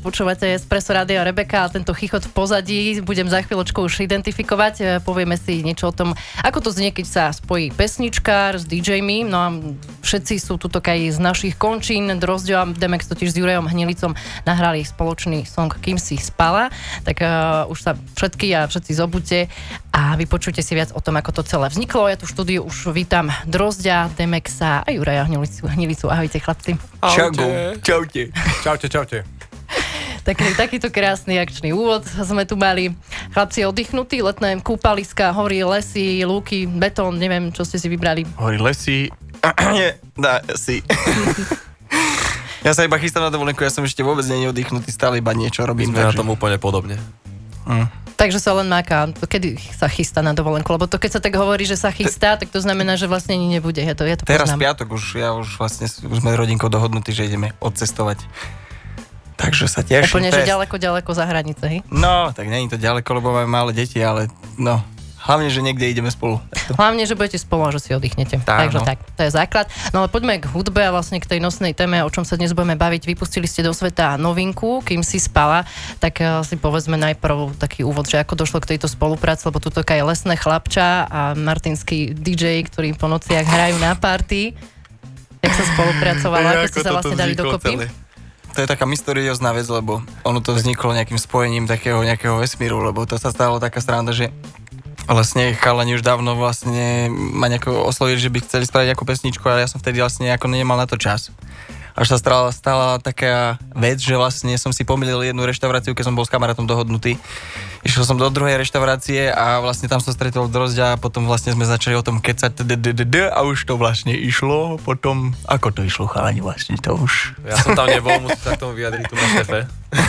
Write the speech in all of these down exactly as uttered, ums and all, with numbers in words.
počúvate Espresso Radio Rebeka a tento chichot v pozadí budem za chvíľočku už identifikovať. Povieme si niečo o tom, ako to znie, keď sa spojí pesničkár s DJmi. No a všetci sú tuto aj z našich končín. Drozďo a Demex totiž s Jurajom Hnilicom nahrali spoločný song Kým si spala. Tak uh, už sa všetky a všetci zobudte a vypočujte si viac o tom, ako to celé vzniklo. Ja tu v štúdiu už vítam Drozďa, Demexa a Juraja Hnilicu. Hnilicu. Ahojte, chlapci. Čaute. Čaute. Čaute, čaute. Taký, takýto krásny akčný úvod sme tu mali. Chlapci oddychnutí, letné kúpaliska, hory, lesy, lúky, betón, neviem, čo ste si vybrali. Hory, lesy, nie, dá, si. Ja sa iba chystám na dovolenku, ja som ešte vôbec nie oddychnutý, stále iba niečo robím. My sme takže... na tom úplne podobne. Mm. Takže sa len máka, kedy sa chystá na dovolenku, lebo to keď sa tak hovorí, že sa chystá, tak to znamená, že vlastne ani nebude. Ja to, ja to Teraz poznám. piatok už, ja už vlastne, už sme rodinkou dohodnutí, že ideme odcestovať. Takže sa teším. Úplne, že ďaleko, ďaleko za hranice, hej? No, tak nie je to ďaleko, lebo máme malé deti, ale no... Hlavne, že niekde ideme spolu. Hlavne, že budete spolu a že si oddychnete. Tá, Takže no. tak, to je základ. No ale poďme k hudbe a vlastne k tej nosnej téme, o čom sa dnes budeme baviť. Vypustili ste do sveta novinku, Kým si spala. Tak si povedzme najprv taký úvod, že ako došlo k tejto spolupráci, lebo tu je Lesné chlapča a martinský dý džej, ktorí po nociach hrajú na party. Jak sa spolupracovalo, ako ste sa vlastne dali dokopy? Celé. To je taká mysteriózna vec, lebo ono to vzniklo nejakým spojením takého nejakého vesmíru, lebo to sa stalo taká sranda, že vlastne chalani už dávno vlastne ma nejako oslovili, že by chceli spraviť nejakú pesničku, ale ja som vtedy vlastne nejako nemal na to čas. Až sa stala, stala taká vec, že vlastne som si pomýlil jednu reštauráciu, keď som bol s kamarátom dohodnutý. Išiel som do druhej reštaurácie a vlastne tam som stretol Drozďa a potom vlastne sme začali o tom kecať a už to vlastne išlo. Potom, ako to išlo, chalani, vlastne to už... Ja som tam nebol, musím sa k tomu vyjadriť tu na šéfe.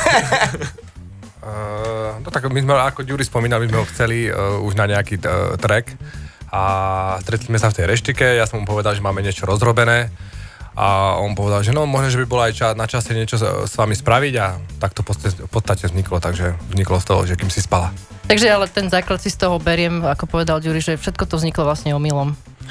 Uh, no tak my sme, ako Ďuri spomínal, my sme ho chceli uh, už na nejaký uh, track a stretli sme sa v tej reštike, ja som mu povedal, že máme niečo rozrobené a on povedal, že no možno, že by bolo aj čas, na čase niečo s, s vami spraviť a tak to v podstate vzniklo, takže vzniklo z toho, že Kým si spala. Takže ale ten základ si z toho beriem, ako povedal Ďuri, že všetko to vzniklo vlastne omylom.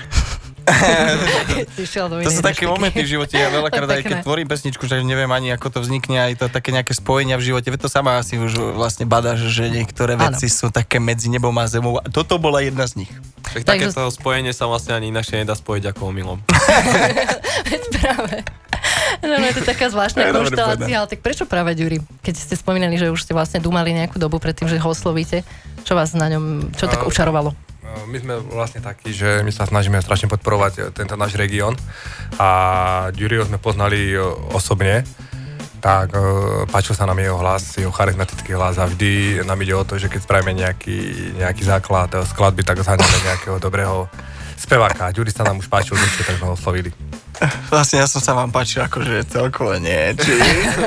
To sú také momenty v živote, ja veľakrát aj keď tvorím pesničku, že neviem ani ako to vznikne, aj to také nejaké spojenia v živote, veď to sama asi už vlastne badáš, že niektoré veci ano. Sú také medzi nebom a zemou a toto bola jedna z nich. Tak takéto spojenie sa vlastne ani inakšie nedá spojiť ako omylom. Veď práve. No, no, je to taká zvláštna konštelácia, ale tak prečo práve Ďuri? Keď ste spomínali, že už ste vlastne dúmali nejakú dobu predtým, že ho oslovíte, čo vás na ňom, čo tak učarovalo? My sme vlastne takí, že my sa snažíme strašne podporovať tento náš región a Ďuriho sme poznali osobne, tak páčil sa nám jeho hlas, jeho charizmatický hlas a vždy nám ide o to, že keď spravíme nejaký, nejaký základ skladby, tak zháňame nejakého dobrého speváka. Ďuri sa nám už páčil, že tak sme ho oslovili. Vlastne ja som sa vám páčil akože celkovo nie, či...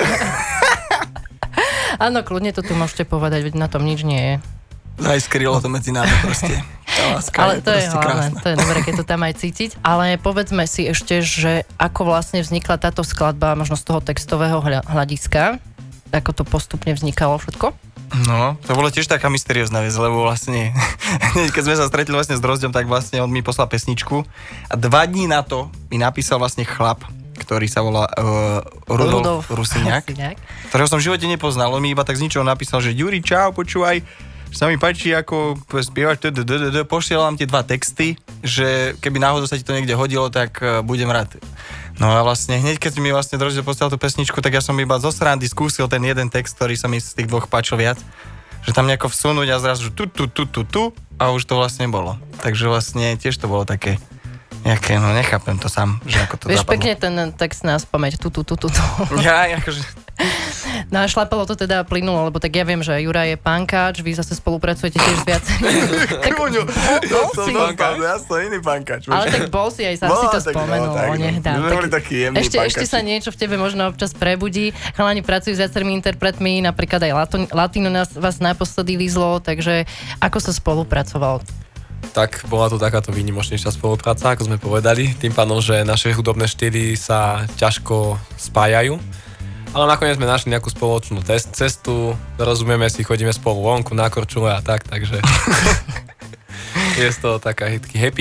Áno, kľudne to tu môžete povedať, veď na tom nič nie je. Zajskrilo to medzi nami proste. Ale to je hlavné, to je dobré, keď to tam aj cítiť. Ale povedzme si ešte, že ako vlastne vznikla táto skladba, možno z toho textového hľadiska, ako to postupne vznikalo všetko? No, to bolo tiež taká mysteriózna vec, lebo vlastne, keď sme sa stretli vlastne s Drozďom, tak vlastne on mi poslal pesničku a dva dní na to mi napísal vlastne chlap, ktorý sa volá uh, Rudolf, Rudolf Rusiniak, ktorého som v živote nepoznal. On mi iba tak z ničoho napísal, že Ďuri, čau, počúvaj, sa mi páči, ako spievaš, pošielam tie dva texty, že keby náhodou sa ti to niekde hodilo, tak budem rád. No a vlastne hneď, keď mi vlastne Drozďo poslal tú pesničku, tak ja som iba zo srandy skúsil ten jeden text, ktorý sa mi z tých dvoch páčil viac, že tam nejako vsunúť a zrazu tu, tu, tu, tu, tu a už to vlastne bolo. Takže vlastne tiež to bolo také nejaké, no nechápem to sám, že ako to Vieš, zapadlo. pekne ten text nás pamäť, tu, tu, tu, tu, tu. Ja, akože... No a šlapalo to teda plynulo, lebo tak ja viem, že Juraj je pankáč, vy zase spolupracujete tiež s viacerými. Tak bol si. Ja som iný pankáč. Ale tak bol si, aj sám si to spomenul. Ešte, ešte sa niečo v tebe možno občas prebudí. Chalani pracujú s viacerými interpretmi, napríklad aj Latino nás, vás naposledy lízlo, takže ako sa spolupracovalo? Tak bola to takáto výnimočnejšia spolupráca, ako sme povedali, tým pádom, že naše hudobné štýly sa ťažko spájajú. Ale nakoniec sme našli nejakú spoločnú cestu, rozumieme si, chodíme spolu vonku na korčule a tak, takže je z toho taká taký happy end.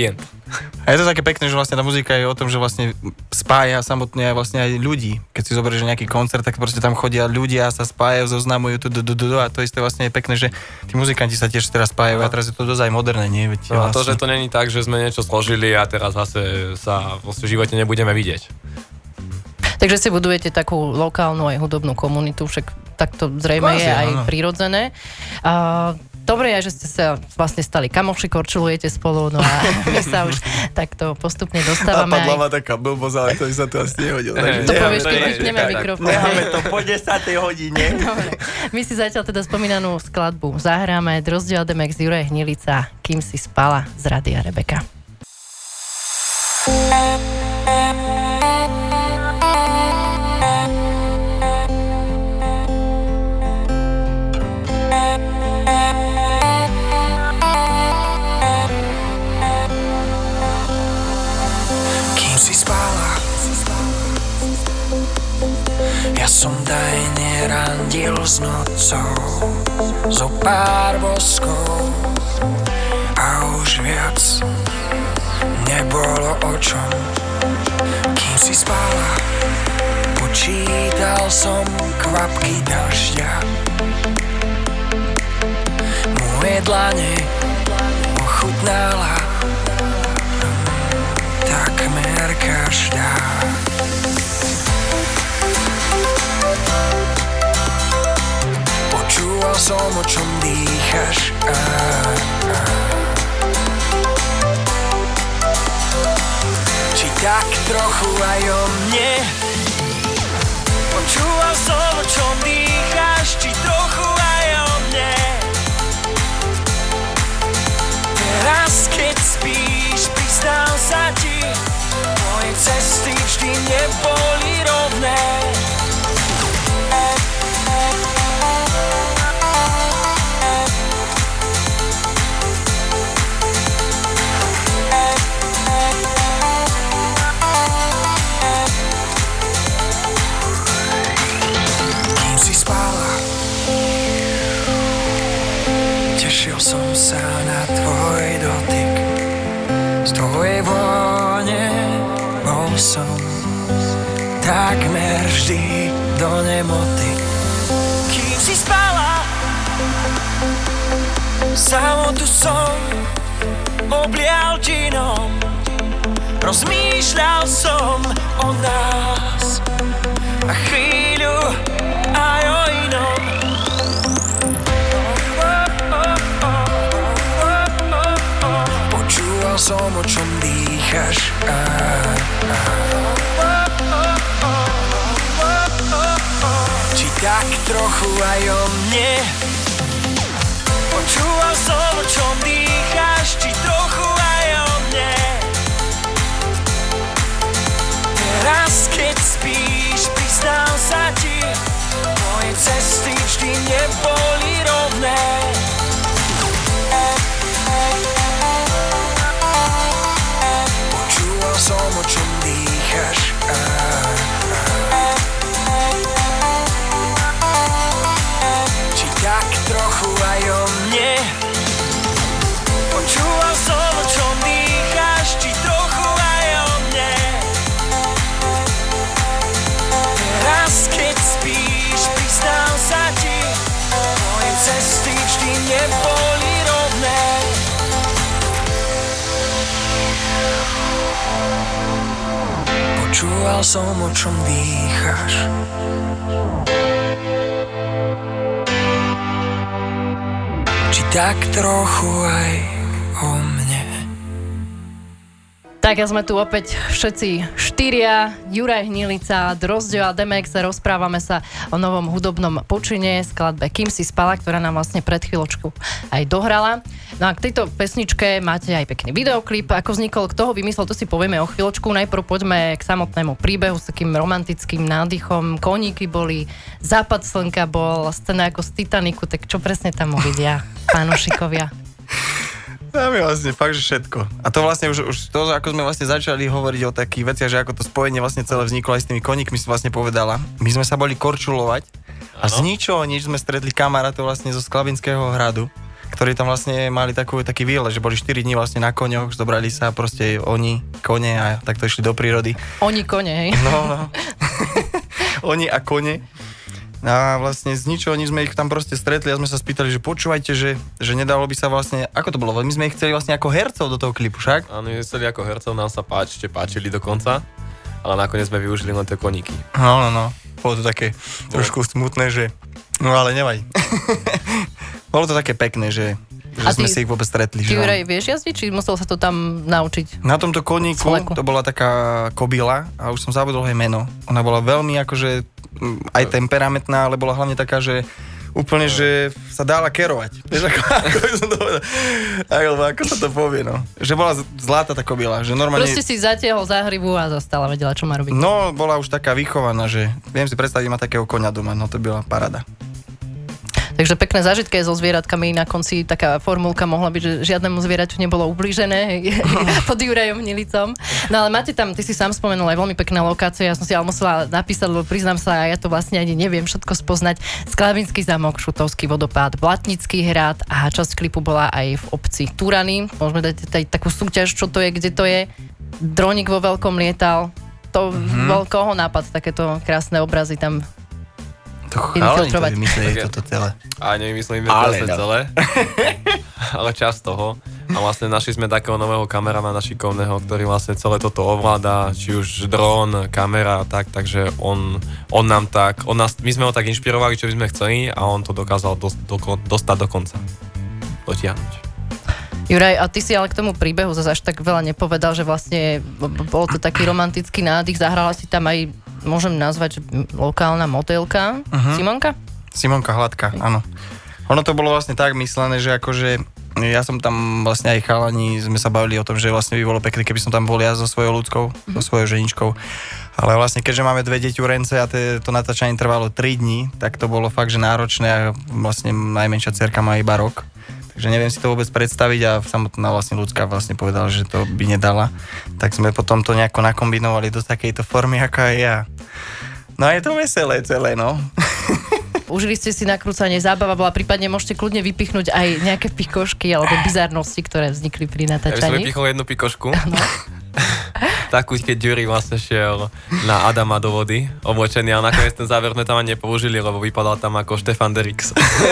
A je to také pekné, že vlastne tá muzika je o tom, že vlastne spája samotne vlastne aj ľudí. Keď si zoberieš nejaký koncert, tak proste tam chodia ľudia, sa spájajú, zoznamujú tu, tu, tu, tu, a to isté vlastne je pekné, že tí muzikanti sa tiež teraz spájajú a teraz je to dosť aj moderné, nie? Veď No a vlastne... to, že to není tak, že sme niečo složili a teraz zase sa v živote nebudeme vidieť. Takže si budujete takú lokálnu aj hudobnú komunitu, však tak to zrejme Kvázi, je aj áno. prirodzené. A dobre je, že ste sa vlastne stali kamoši, korčulujete spolu, no a my sa už takto postupne dostávame. Napadla aj... ma taká blbosť, ale to by sa tu asi nehodil. Takže To necháme povieš, keď nie, vypneme tak. mikrofón. Necháme to po desiatej hodine. Dobre. My si zatiaľ teda spomínanú skladbu zahráme. Drozďo Ademex, Juraj Hnilica, Kým si spala z Rádia Rebeka. Kým si spala, ja som tajne randil s nocou, zo pár boskov a už viac nebolo o čom. Kým si spala, počítal som kvapky dažďa, moje dlane ochutnala takmer každá. Počúval som, o čom dýchaš, a, a. Či tak trochu aj o mne. Počúval som, o čom dýchaš, či trochu aj o mne. Teraz keď spíš, priznám sa ti, moje cesty vždy neboli rovné. Kým si spala, tešil som sa na tvoj dotyk. Z tvojej vône bol som takmer vždy do nemoty. Kým si spala, samotu som oblial džinom. Rozmýšľal som o nás a chvíľu aj o inom. Počúval som, o čom dýchaš, a, a. Či tak trochu aj o mne. Počúval som, o čom dýchaš, či trochu aj o mne. Teraz keď spíš, priznám sa ti, moje cesty vždy neboli rovné. Počúval som, o čom dýchaš, a, a. Či tak trochu aj o mne. Počúval som, o čom dýchaš, či trochu aj o mne. Teraz keď spíš, priznám sa ti, moje cesty vždy neboli rovné. Počúval som, o čom dýchaš. Či tak trochu aj o mne. Tak a sme tu opäť všetci štyria, Juraj Hnilica, Drozďo a Ademex, rozprávame sa o novom hudobnom počine, skladbe Kým si spala, ktorá nám vlastne pred chvíľočkou aj dohrala. No a k tejto pesničke máte aj pekný videoklip. Ako vznikol, kto ho vymyslel, to si povieme o chvíľočku. Najprv poďme k samotnému príbehu s takým romantickým nádychom. Koníky boli, západ slnka bol, scéna ako z Titaniku, tak čo presne tam uvidia fanúšikovia? Tam je vlastne fakt, že všetko. A to vlastne už, už to, ako sme vlastne začali hovoriť o takých veciach, že ako to spojenie vlastne celé vzniklo aj s tými koníkmi, si vlastne povedala. My sme sa boli korčulovať a z ničoho nič sme stretli kamarátov vlastne zo Sklabinského hradu, ktorí tam vlastne mali takú, taký výlet, že boli štyri dní vlastne na koňoch, zobrali sa proste oni, kone a takto išli do prírody. Oni kone, hej? No, no. Oni a kone. A vlastne z ničoho nič sme ich tam proste stretli a sme sa spýtali, že počúvajte, že, že nedalo by sa vlastne, ako to bolo, my sme ich chceli vlastne ako hercov do toho klipu, však? Áno, my chceli ako hercov, nám sa páčite, páčili dokonca, ale nakoniec sme využili len tie koníky. No, no, no, bolo to také trošku smutné, že, no ale nevadí. Bolo to také pekné, že, že ty, sme si ich vôbec stretli. Ty, Juraj, že vieš jazdiť, či musel sa to tam naučiť? na tomto koníku Sleku. to bola taká kobila a už som zabudol jej meno. Ona bola veľmi akože aj temperamentná, ale bola hlavne taká, že úplne, že sa dala kerovať. Vieš, ako, ako by som to povedal, alebo ako sa to povie, no. Že bola zlatá tá kobila, že normálne... Proste si zatiahol za hribu a zostala, vedela, čo má robiť. No, bola už taká vychovaná, že viem si predstaviť, má takého koňa doma, no to byla parada. Takže pekné zážitky so zvieratkami. Na konci taká formulka mohla byť, že žiadnemu zvieraťu nebolo ublížené pod Jurajom Nilicom. No ale máte tam, ty si sám spomenul, aj veľmi pekné lokácie. Ja som si ale musela napísať, lebo priznám sa, ja to vlastne ani neviem všetko spoznať. Sklavínský zámok, Šutovský vodopád, Blatnický hrad a časť klipu bola aj v obci Turany. Môžeme dať aj takú súťaž, čo to je, kde to je. Droník vo veľkom lietal. To mm-hmm. bol koho nápad, takéto krásne obrazy tam To chalani to vymysleli toto celé. A nevymyslíme to zase celé, ale časť toho. A vlastne našli sme takého nového kameramana šikovného, ktorý vlastne celé toto ovláda, či už dron, kamera, tak, takže on, on nám tak, on nás, my sme ho tak inšpirovali, čo by sme chceli a on to dokázal dos, do, dostať do konca. Dotiahnuť. Juraj, a ty si ale k tomu príbehu zase až tak veľa nepovedal, že vlastne bol to taký romantický nádych, zahrala si tam aj, môžem nazvať, lokálna modelka, uh-huh. Simonka? Simonka Hladká, áno. Ono to bolo vlastne tak myslené, že akože ja som tam vlastne aj chalani, sme sa bavili o tom, že vlastne by bolo pekné, keby som tam bol ja so svojou ľudskou, mm-hmm. so svojou ženičkou. Ale vlastne keďže máme dve deťurence a te, to natáčanie trvalo tri dni, tak to bolo fakt, že náročné a vlastne najmenšia dcerka má iba rok. Takže neviem si to vôbec predstaviť a samotná vlastne ľudská vlastne povedala, že to by nedala. Tak sme potom to nejako nakombinovali do takejto formy, ako aj ja. No a je to veselé celé, no. Užili ste si nakrúcanie, zábava bola, prípadne môžete kľudne vypichnúť aj nejaké pikošky alebo bizarnosti, ktoré vznikli pri natáčaní. Ja by som vypichol jednu pikošku. No. Takú, keď Juri vlastne šiel na Adama do vody, oblečený, ale nakoniec ten záver sme tam ani nepoužili, lebo vypadal tam ako Štefan Derix.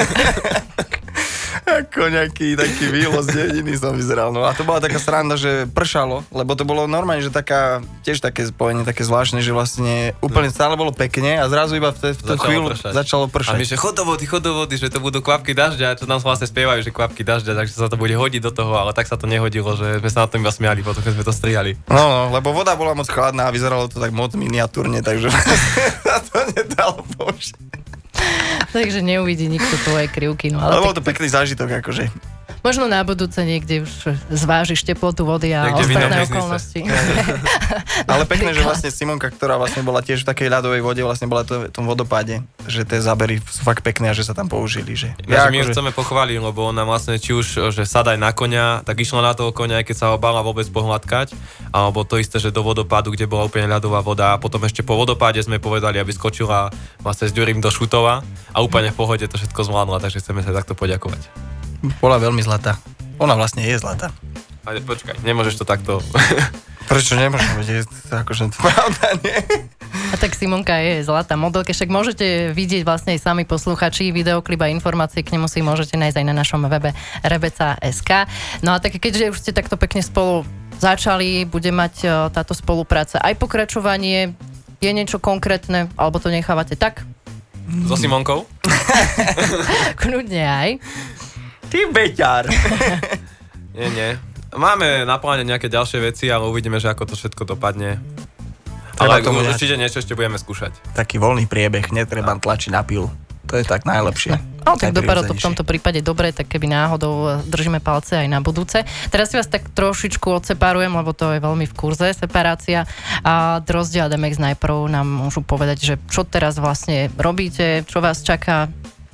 Ako nejaký taký výlos dediny som vyzeral. No a to bola taká sranda, že pršalo, lebo to bolo normálne, že taká, tiež také spojenie, také zvláštne, že vlastne úplne stále bolo pekne a zrazu iba v, v tú chvíľu pršať. začalo pršať. A my, že chod do vody, chod do vody, že to budú kvapky dažďa, čo nám vlastne spievajú, že kvapky dažďa, takže sa to bude hodiť do toho, ale tak sa to nehodilo, že sme sa na tom iba smiali, potom keď sme to strihali. No, no, lebo voda bola moc chladná a vyzeralo to tak moc miniatúrne, takže sa to nedalo použiť. Takže neuvidí nikto tvoje krivky. No, ale ale bol to pekný zážitok, akože. Možno na budúce niekde už zvážiš teplotu vody a niekde ostatné okolnosti. Ale pekné, že vlastne Simonka, ktorá vlastne bola tiež v takej ľadovej vode, vlastne bola to v tom vodopáde, že tie zábery sú fakt pekné a že sa tam použili. Že... Ja, my akože... chceme pochváliť, lebo ona vlastne či už, že sadaj na koňa, tak išla na toho koňa, aj keď sa ho bála vôbec pohľadkať, alebo to isté, že do vodopádu, kde bola úplne ľadová voda a potom ešte po vodopáde sme povedali, aby skočila vlastne s Ďurím do Šutova a úplne v pohode to všetko zvládla, takže chceme sa takto poďakovať. Bola veľmi zlatá. Ona vlastne je zlatá. Ale počkaj, nemôžeš to takto... Prečo nemôžem? Je to akože pravda, nie? A tak Simonka je zlatá modelka, však môžete vidieť vlastne aj sami posluchači, videoklip a informácie k nemu si môžete nájsť aj na našom webe rebeca bodka es ká. No a tak keďže už ste takto pekne spolu začali, bude mať táto spolupráca aj pokračovanie, je niečo konkrétne, alebo to nechávate tak? So Simonkou? Kľudne aj. Ty beťar. nie, nie. Máme na pláne nejaké ďalšie veci, ale uvidíme, že ako to všetko dopadne. Treba ale určite niečo ešte budeme skúšať. Taký voľný priebeh, netreba tlačiť na pilu. To je tak najlepšie. No, tak dopadlo to v tomto prípade dobre, tak keby náhodou držíme palce aj na budúce. Teraz si vás tak trošičku odseparujem, lebo to je veľmi v kurze, separácia. A Drozdia a Demex najprv nám môžu povedať, že čo teraz vlastne robíte, čo vás čaká.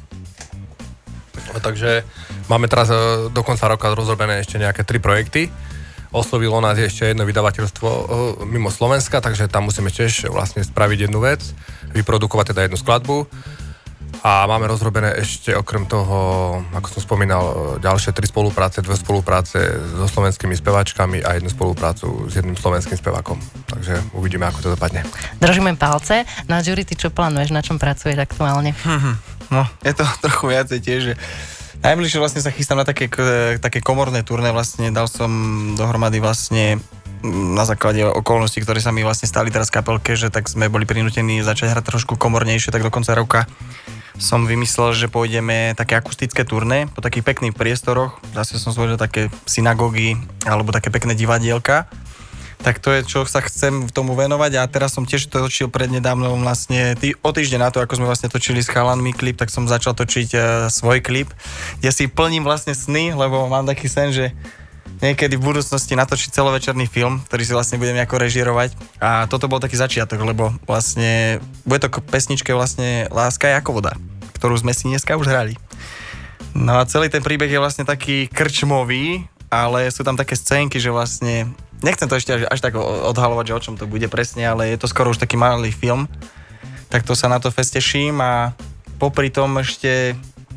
No, takže máme teraz do konca roka rozrobené ešte nejaké tri projekty. Oslovilo nás ešte jedno vydavateľstvo mimo Slovenska, takže tam musíme tiež vlastne spraviť jednu vec, vyprodukovať teda jednu skladbu. A máme rozrobené ešte okrem toho, ako som spomínal, ďalšie tri spolupráce, dve spolupráce so slovenskými speváčkami a jednu spoluprácu s jedným slovenským spevákom. Takže uvidíme, ako to dopadne. Držíme palce. Na Jury, ty čo plánuješ, na čom pracuješ aktuálne? No, je to trochu viacej tiež, že najbližšie vlastne sa chystám na také, také komorné turné, vlastne dal som dohromady vlastne na základe okolností, ktoré sa mi vlastne stali teraz v kapelke, že tak sme boli prinútení začať hrať trošku komornejšie, tak do konca roka som vymyslel, že pôjdeme také akustické turné po takých pekných priestoroch, zase som zvolil také synagógy alebo také pekné divadielka. Tak to je, čo sa chcem tomu venovať a teraz som tiež to točil prednedávno vlastne tý, o týždeň na to, ako sme vlastne točili s chalanmi klip, tak som začal točiť uh, svoj klip, kde si plním vlastne sny, lebo mám taký sen, že niekedy v budúcnosti natočiť celovečerný film, ktorý si vlastne budem nejako režírovať a toto bol taký začiatok, lebo vlastne bude to k pesničke vlastne Láska je ako voda, ktorú sme si dneska už hrali. No a celý ten príbeh je vlastne taký krčmový, ale sú tam také scénky, že vlastne nechcem to ešte až, až tak odhalovať, že o čom to bude presne, ale je to skoro už taký malý film. Tak to sa na to fest teším a popri tom ešte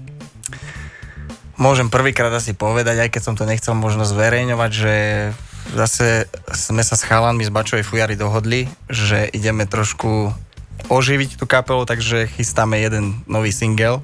môžem prvýkrát asi povedať, aj keď som to nechcel možno zverejňovať, že zase sme sa s chalanmi z Bačovej fujary dohodli, že ideme trošku oživiť tú kapelu, takže chystáme jeden nový single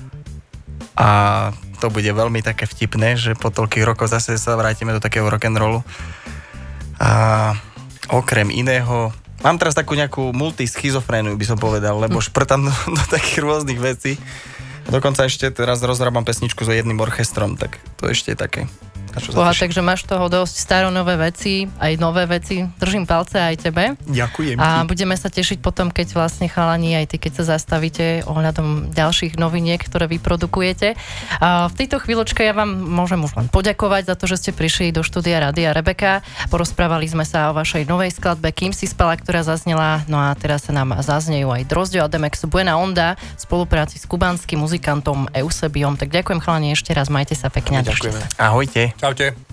a to bude veľmi také vtipné, že po toľkých rokoch zase sa vrátime do takého rock'n'rollu. A okrem iného, mám teraz takú nejakú multischizofréniu, by som povedal, lebo šprtam do, do takých rôznych vecí. Dokonca ešte teraz rozrábam pesničku so jedným orchestrom, tak to ešte je také. Boha, takže máš toho dosť staronové veci, aj nové veci. Držím palce aj tebe. Ďakujem. A budeme sa tešiť potom, keď vlastne chalani, aj ty, keď sa zastavíte ohľadom ďalších noviniek, ktoré vyprodukujete. A v tejto chvíľočke ja vám môžem už len poďakovať za to, že ste prišli do štúdia Rádia Rebeka. Porozprávali sme sa o vašej novej skladbe Kým si spala, ktorá zaznela. No a teraz sa nám zaznejú aj Drozďo a Demex Buena Onda v spolupráci s kubanským muzikantom Eusebiom. Tak ďakujem chalani ešte raz, majte sa pekne. Ďakujeme. Ahojte. Čaute.